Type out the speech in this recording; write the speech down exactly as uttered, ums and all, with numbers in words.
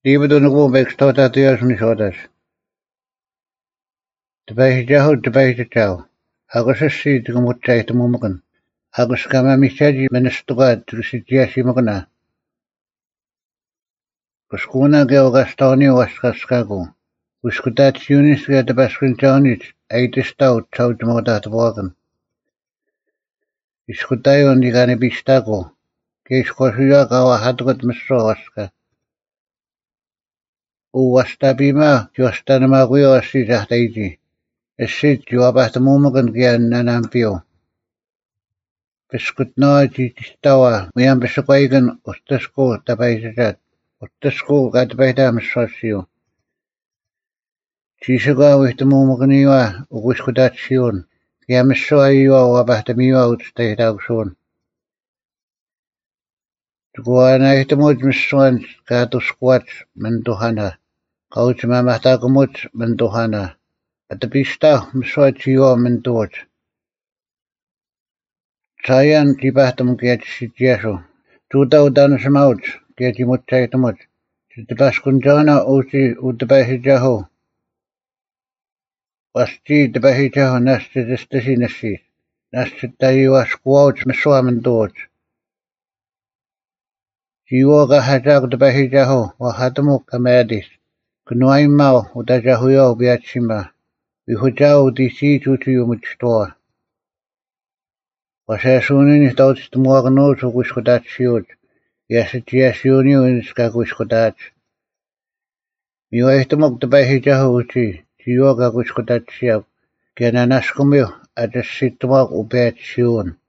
Liebe du nog wel tot dat je als niet zo dat. De bij jou, de bij jou. Agus is zie de moet tijd te mogen. Agus kan maar niet zeggen, men is toch uit, dus het is je mogen. Gus koena ge ogastoni was kaskago. Gus kudat junis ge de baskin jaunit. Eit is stout, zou de mogen dat worden. Is kudai on die gane bistago. Kees kosuya gawa hadgot misro waska. O wasta bima, jostana maguyo asi zahtaiji. الشيت جوابات مومقن كيان نانام فيو بسكت ناجي تستوى ويان بسقايقن استسقو تبايزات استسقو قد بيتا مسرسيو تيشقا ويهت مومقنيوا وغسكتات شيون كيان مسوا ايوا وبهتميوا وتستيتا وشون تقوانا يهتموج مسوان كاتو سقوات من دوهانا قوت ما محتاقموت من دوهانا أتبيشتا مسواتيو من دوت Sayan tipahtamo kiat sitiaso. Tuta udan samaut kiati mutsaitamot. Sitipas kunjana usi utapahijaho. Wasti tapahijaho nasti testasi nasi. Nasti tayo squat meswaman doot. Siwoga hajak tapahijaho wahatamo kamadis. Kunuay mau utajahuyo biachima. Bihujao disi tutuyo mutstoa. Wasasunin istout morgen zo kuskudat siot. Yasitiasioni unska kuskudat. Mio ehtomok de hijahuti. Sioga kuskudat siap. Kenanaskumio atas situmak ubeat sion.